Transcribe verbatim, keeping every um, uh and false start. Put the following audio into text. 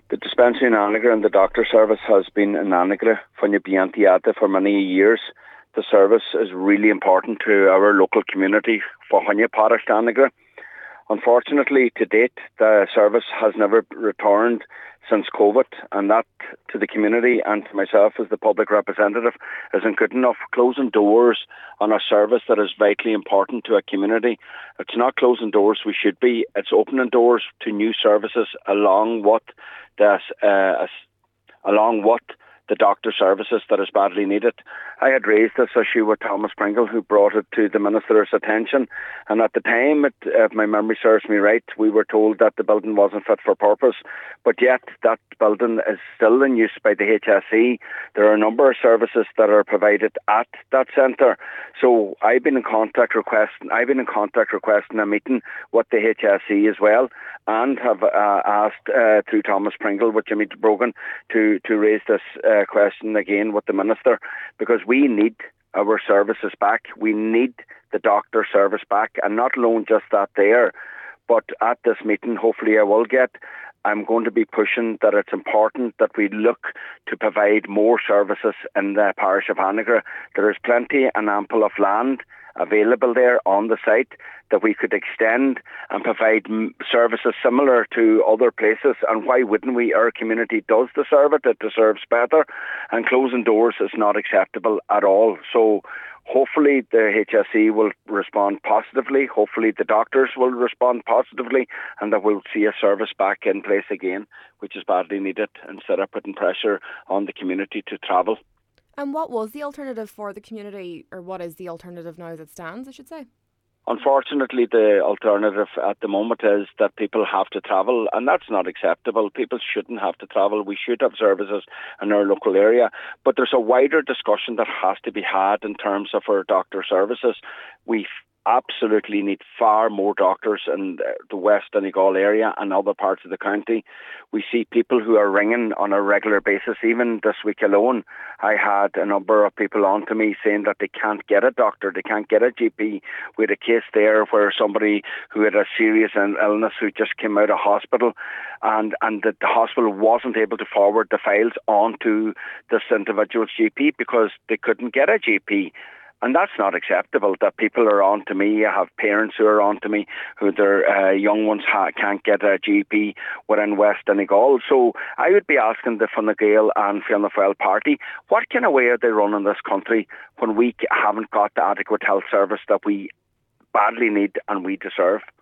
The dispensary in Annaghra and the doctor service has been in Annaghra for many years. The service is really important to our local community for Honey Parish to Annaghra. Unfortunately, to date, the service has never returned since COVID, and that to the community and to myself as the public representative isn't good enough. Closing doors on a service that is vitally important to a community, it's not closing doors we should be, it's opening doors to new services along with the, uh, along with the doctor services that is badly needed. I had raised this issue with Thomas Pringle, who brought it to the Minister's attention, and at the time, it, if my memory serves me right, we were told that the building wasn't fit for purpose, but yet that building is still in use by the H S E. There are a number of services that are provided at that centre, so I've been in contact requesting, I've been in contact requesting a meeting with the H S E as well, and have uh, asked uh, through Thomas Pringle with Jimmy Brogan to, to raise this uh, question again with the Minister, because we need our services back. We need the doctor service back, and not alone just that there, but at this meeting, hopefully I will get, I'm going to be pushing that it's important that we look to provide more services in the parish of Annaghra. There is plenty and ample of land available there on the site that we could extend and provide m- services similar to other places. And why wouldn't we? Our community does deserve it. It deserves better. And closing doors is not acceptable at all. So hopefully the H S E will respond positively. Hopefully the doctors will respond positively, and that we'll see a service back in place again, which is badly needed, instead of putting pressure on the community to travel. And what was the alternative for the community, or what is the alternative now as it stands, I should say? Unfortunately, the alternative at the moment is that people have to travel, and that's not acceptable. People shouldn't have to travel. We should have services in our local area. But there's a wider discussion that has to be had in terms of our doctor services. We absolutely need far more doctors in the West Donegal area and other parts of the county. We see people who are ringing on a regular basis. Even this week alone, I had a number of people on to me saying that they can't get a doctor, they can't get a G P. We had a case there where somebody who had a serious illness who just came out of hospital, and, and the, the hospital wasn't able to forward the files onto this individual's G P because they couldn't get a G P. And that's not acceptable, that people are on to me. I have parents who are on to me who their uh, young ones ha- can't get a G P within West Donegal. So I would be asking the Fine Gael and Fianna Fáil party, what kind of way are they running this country when we haven't got the adequate health service that we badly need and we deserve?